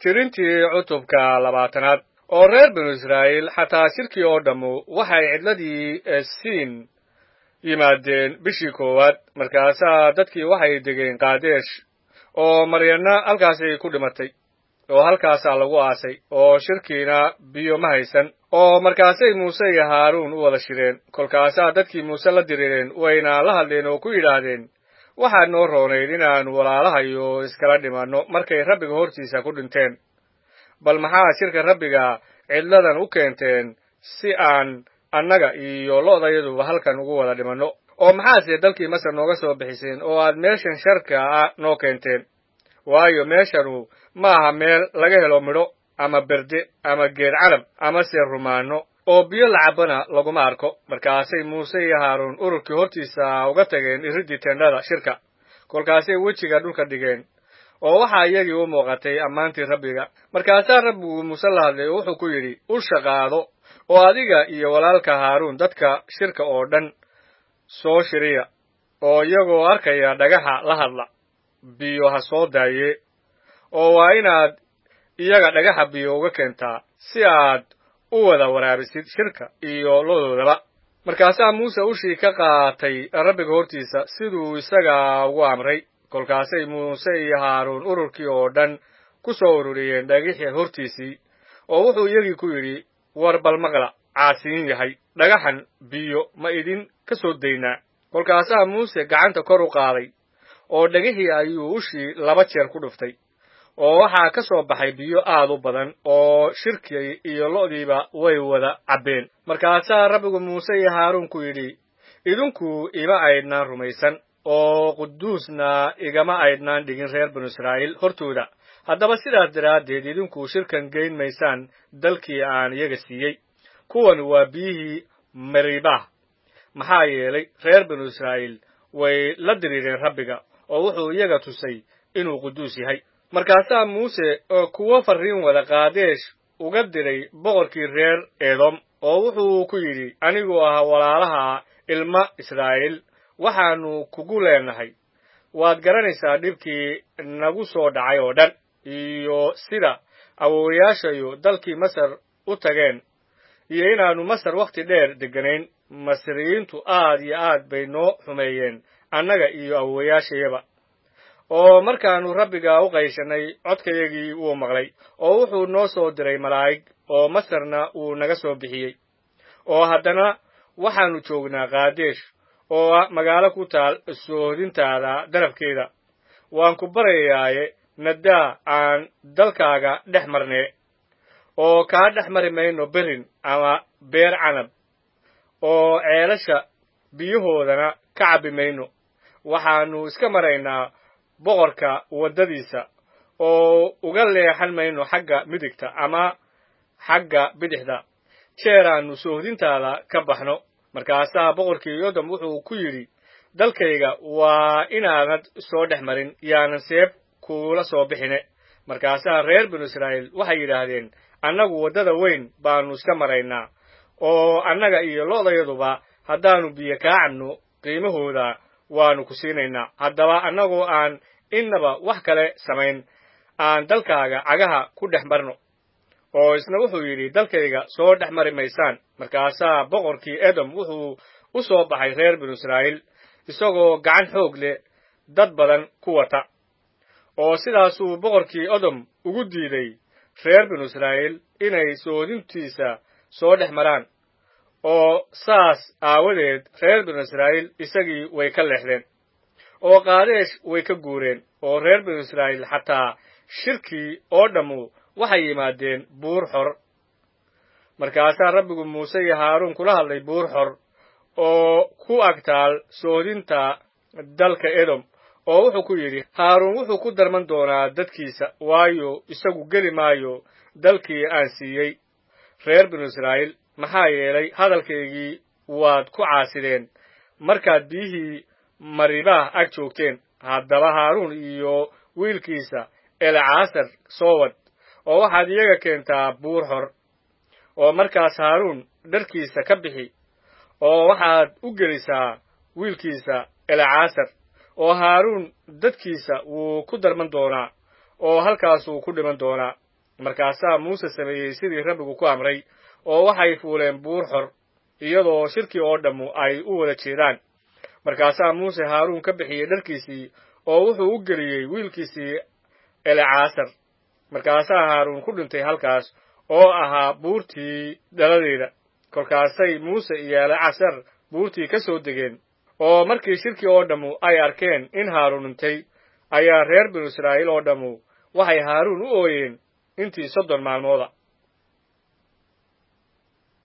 tirintii cutubka 20aad oo reer banu Israa'iil xataa shirkii oo dhammu waxay cidladii siin yimaadeen bishii koowaad markaasaa dadkii waxay degeen Qaadesh oo Maryana halkaasay ku dhimatay oo halkaasaa lagu aasay oo shirkiina biyo ma haysan oo markaasay Muuse iyo Haaruun u wada shireen kolkaasaa dadkii Muuse la dirireen wayna la hadleen oo ku yiraahdeen waxaan noo roonayd inaan walaalahayo iskala dhimanno markay Rabbiga hortiisa ku dhinteen bal maxaa shirka Rabbiga cidladan u keenteen si aan annaga iyo lo'dayaduba halkan ugu wada dhimanno oo maxaase dalkii Masar nooga soo bixiseen oo aad meeshan sharka noo keenteen waayo meeshanu maaha meel laga helo midho ama berde ama geed canab ama se rumaano oo biyo lacabana laguma arko markaasay Muuse iyo Haaruun ururkii hortiisa uga tageen iridii teendhada shirka kolkaasay wejiga dhulka dhigeen oo waxa iyagii u muuqatay ammaantii Rabbiga markaasaa Rabbigu Muuse la hadlay oo wuxuu ku yidhi u shaqaado oo adiga iyo walaalka Haaruun dadka shirka oo dhan soo shiriya oo iyagoo arkaya dhagaxa la hadla biyo ha soo daaye oo waa inaad iyaga dhagaxa biyo uga keentaa si aad u wada waraabisid shirka iyo lo'doodaba markaasaa Muuse ushii ka qaatay Rabbiga hortiisa siduu isaga ugu amray kolkaasay Muuse iyo Haaruun ururkii oo dhan ku soo ururiyeen dhagixii hortiisii oo wuxuu iyagii ku yidhi war bal maqla caasiin yahay dhagaxan biyo ma idin ka soo daynaa kolkaasaa Muuse gacanta kor u qaaday oo dhagixii ayuu ushii 2 jeer ku dhuftay oo waxaa ka soo baxay biyo aad u badan oo shirkii iyo lo'diiba way wada cabbeen markaasaa Rabbigu Muuse iyo Haaruun ku yidhi idinku ima aydnaan rumaysan oo quduusna igama aydnaan dhigin reer banu Israa'iil hortooda haddaba sidaas daraaddeed idinku shirkan geyn maysaan dalkii aan iyaga siiyey kuwan waa biyihii Mariibah maxaa yeelay reer banu Israa'iil way la dirireen Rabbiga oo wuxuu iyaga tusay inuu quduus yahay markaasaa Muuse kuwa fariin wada Qaadesh uga diray boqorkii reer Edom oo wuxuu ku yidhi anigu walaalaha ilma Israa'iil waxaanu kugu leenahay waad garanaysaa dhibkii nagu soo dhacay oo dhan iyo sida awoowayaashayo dalkii Masar u tageen iyo inaanu Masar waqti dheer deganayn Masriyiintu aad iyo aad bay noo xumeeyeen annaga iyo awoowayaashayaba oo markaanu Rabbiga u qayshanay codkayagii uu maqlay oo wuxuu noo soo diray malaa'ig oo Masarna uu naga soo bixiyey oo haddana waxaanu joognaa Qaadesh oo magaalo ku taal soodintaada darafkeeda waan ku barayaaye nadaa aan dalkaaga dhex marnee oo kaa dhex mari mayno berin ama beer canab oo ceelasha biyahoodana ka cabbi mayno waxaanu iska maraynaa boqorka waddadiisa oo uga leexan mayno xagga midigta ama xagga bidixda jeeraannu soodintaada ka baxno markaasaa boqorkii Edom wuxuu ku yidhi dalkayga waa inaanad soo dhex marin yaanan seeb kuula soo bixine markaasaa reer banu Israa'iil waxay yidhaahdeen annagu waddada weyn baanu iska maraynaa oo annaga iyo lo'dayaduba haddaanu biyo kaa cabno qiimahooda waanu ku siinaynaa haddaba annagoo aan innaba wax kale samayn aan dalkaaga cagaha ku dhex marno oo isna wuxuu yidhi dalkayga soo dhex mari maysaan markaasaa boqorkii Edom wuxuu u soo baxay reer banu Israa'iil isagoo gacan xoog leh dad badan ku wata oo sidaasuu boqorkii Edom ugu diiday reer banu Israa'iil inay soodintiisa soo dhex maraan oo saas aawadeed reer banu Israa'iil isagii way ka leexdeen oo Qaadesh way ka guureen oo reer banu Israa'iil xataa shirkii oo dhammu waxay yimaadeen buur xor markaasaa Rabbigu Muuse iyo Haaruun kula hadlay buur xor oo ku agtaal soodinta dalka Edom oo wuxuu ku yidhi Haaruun wuxuu ku darman doonaa dadkiisa waayo isagu geli maayo dalkii aan siiyey reer banu Israa'iil maxaa yeelay hadalkaygii waad ku caasideen markaad biyihii Mariibah ag joogteen haddaba Haaruun iyo wiilkiisa Elcaasar soo wad oo waxaad iyaga keentaa buur xor oo markaas Haaruun dharkiisa ka bixi oo waxaad u gelisaa wiilkiisa Elcaasar oo Haaruun dadkiisa wuu ku darman doonaa oo halkaasuu ku dhiman doonaa markaasaa muuse sameeyey sidii rabbigu ku amray oo waxay fuuleen buur xor iyadoo shirkii oo dhammu ay u wada jeedaan markaasaa muuse haaruun ka bixiyey dharkiisii oo wuxuu u geliyey wiilkiisii elecaasar markaasaa haaruun ku dhintay halkaas oo ahaa buurtii dhaladeeda kolkaasay muuse iyo elecaasar buurtii ka soo degeen oo markii shirkii oo dhammu ay arkeen in haaruun dhintay ayaa reer binu israa'iil oo dhammu waxay haaruun u ooyeen intii 30 maalmooda